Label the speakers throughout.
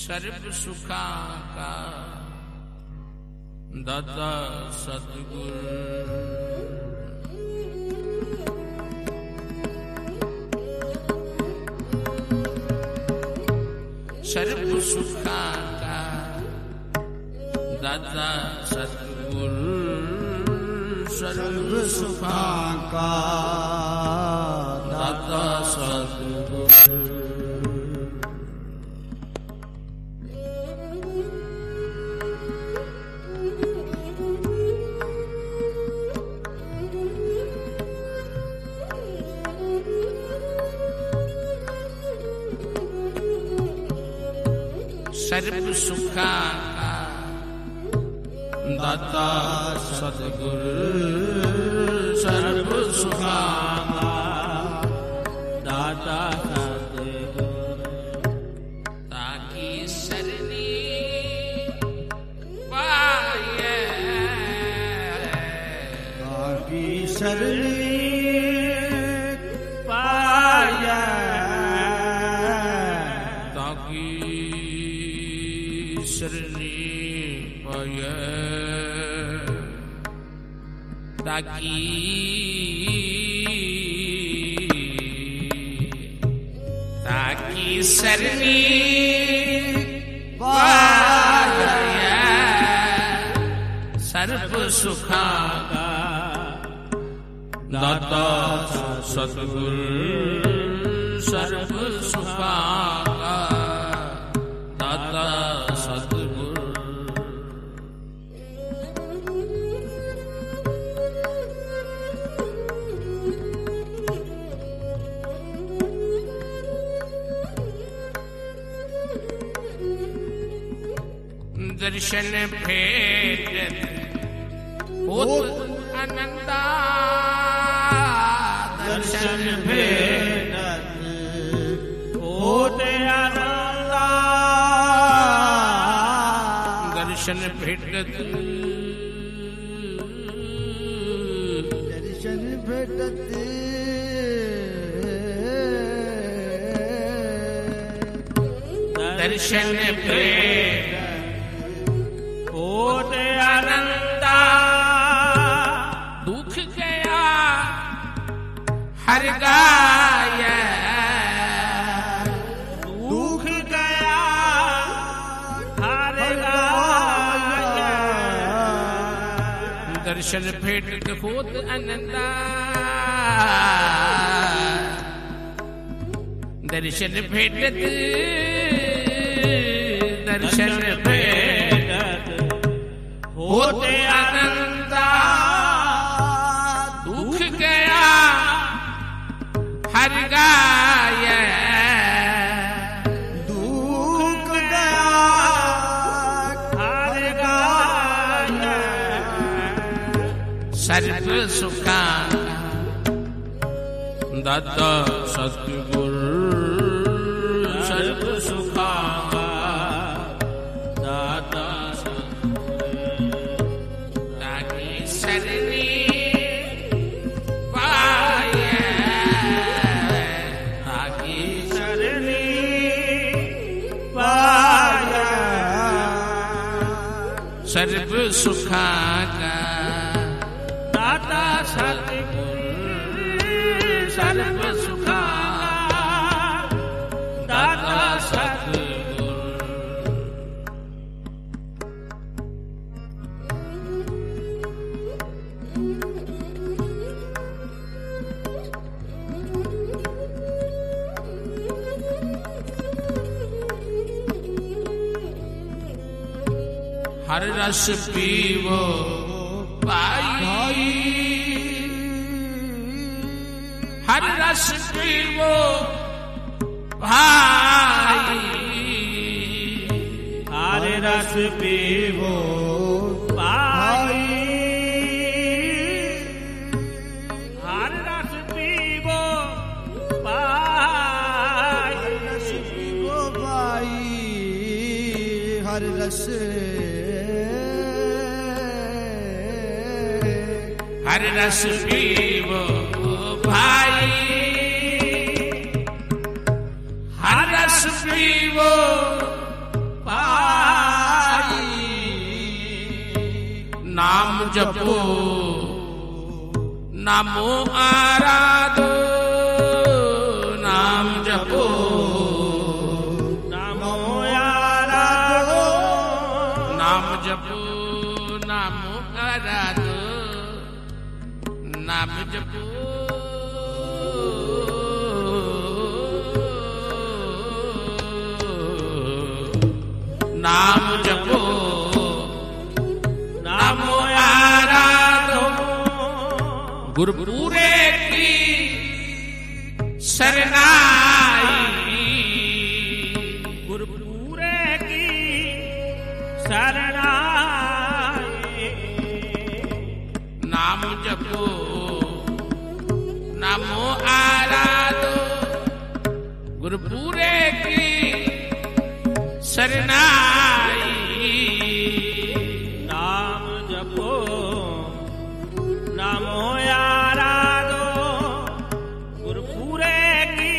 Speaker 1: सर्व सुखा का दाता सतगुरु। सर्व सुखा का दाता सतगुरु। सर्व सुखा का दाता सतगुरु। सर्व सुखा का दाता सतगुरु। सर्व सुखा का दाता सतगुरु। ताकि शरणी पाए, ताकि शरणी पाए, ताकि शरणी पाए, ताकि शरणी पाए। सर्व सुखा का दाता सतगुरु। सर्व सुखा का दाता सतगुरु। दर्शन भेटत होत आनंदा। दर्शन भेटत होत आनंदा। दर्शन भेटत, दर्शन भेटत, दर्शन भेटत होत आनंदा। दुख गया हर गाया, दुख गया हर गाया। दर्शन भेटत होत आनंदा। दर्शन भेटत, दर्शन भेटत होते आनंदा। दुख गया हर गाया, दुख गया हर गाया। सर्व सुखा दाता सतगुरु। सर्व सुखा दाता सर्व सुखा का दाता सतगुरु। सर्व सुखा का दाता सतगुरु। हर रस पीवो भाई, हर रस पीवो भाई। हर रस पीवो भाई, हर रस पीवो भाई। रस पीवो भाई, हर रस, हर रस पीवो भाई। हर रस पीवो जपो नामो आराधो नाम जपो
Speaker 2: नामो आराधो
Speaker 1: नाम जपो नामो आराधो नाम जपो नाम जपो नामो आराधो गुरपुरे की शरणाई
Speaker 2: गुरपुरे की शरणाई
Speaker 1: नाम जपो नामो आराधो गुरपुरे की शरणाई
Speaker 2: नाम जपो नामो आराधो गुरपुरे की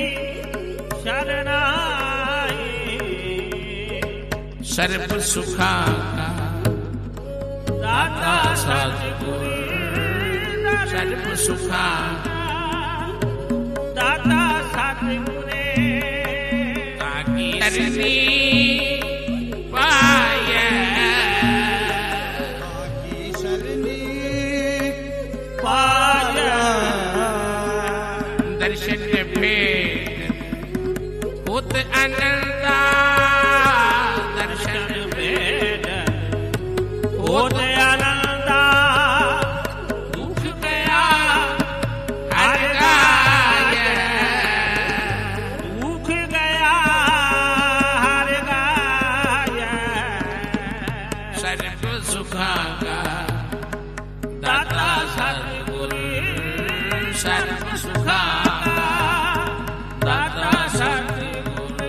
Speaker 2: शरणाई
Speaker 1: सर्व सुखा का
Speaker 2: दाता सतगुरु
Speaker 1: सर्व सुखा
Speaker 2: दाता सतगुरु
Speaker 1: ताकि शरणी पाया दर्शन भेद होत आनंदा दर्शन
Speaker 2: भेद होत आनंदा
Speaker 1: दुख गया हर गाया
Speaker 2: दुख गया हर गाया
Speaker 1: सर्व सुखा का
Speaker 2: दाता सतगुरु
Speaker 1: सर्व सुखा
Speaker 2: दाता सतगुरु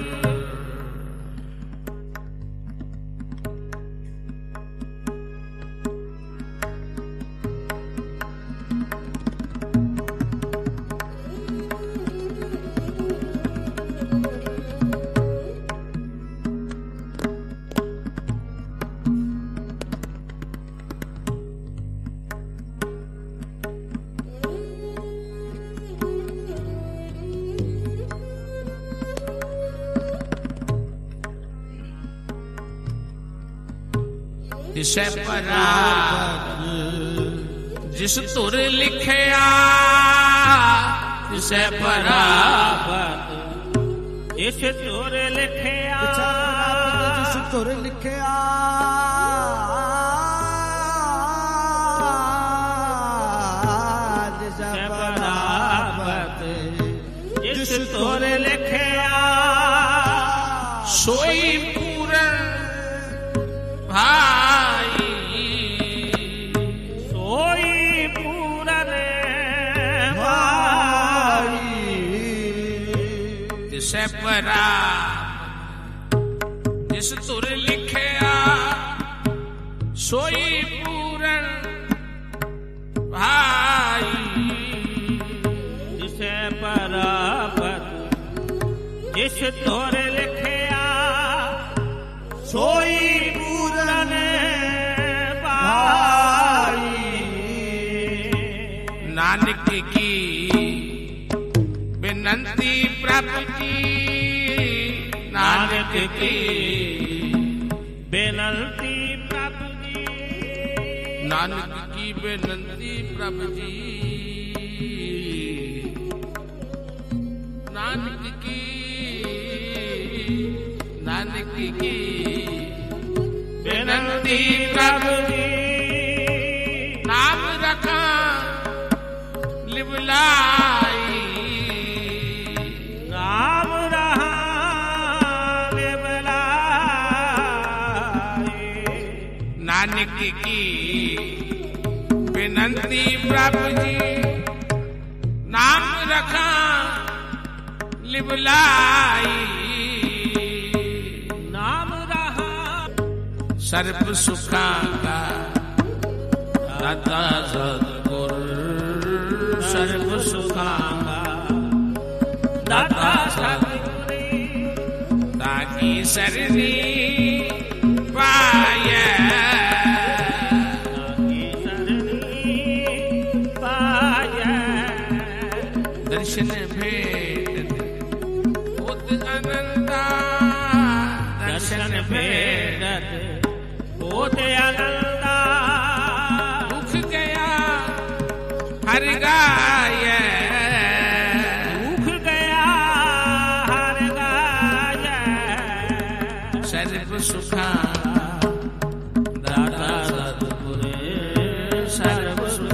Speaker 1: तिसे पराग जिस तुर लिखया तिसे पराग
Speaker 2: इस तुर लिखया
Speaker 3: जिस तुर लिखया
Speaker 2: जिस तुर लिखया
Speaker 1: सोई पूरन भाई
Speaker 2: सोई पूरन भाई
Speaker 1: तिसे पराग जिस तुर लिखया सोई पूरन भाई
Speaker 2: जिसे परापत जिस तुर लिखया सोई पूरन भाई
Speaker 1: नानक की विनंती प्रभु की नानक की
Speaker 2: बेनती प्रभु जी
Speaker 1: नानक की विनंती प्रभु जी नानक की विनंती प्रभु जी नाम रखा लिबलाई
Speaker 2: नाम रहा निबलाई
Speaker 1: नानक की विनंती प्रभु जी नाम रखा लिबलाई
Speaker 2: नाम रहा
Speaker 1: सर्व सुखा का दाता सतगुरु सर्व सुखा का
Speaker 2: दाता सतगुरु
Speaker 1: ताकि शरणी पाया दर्शन भेट उत अनंता दर्शन भेट
Speaker 2: होते आनंदा
Speaker 1: दुख गया हर गाय
Speaker 2: दुख गया हर गाय
Speaker 1: सर्व सुखा दाता सतगुर सर्व सुखा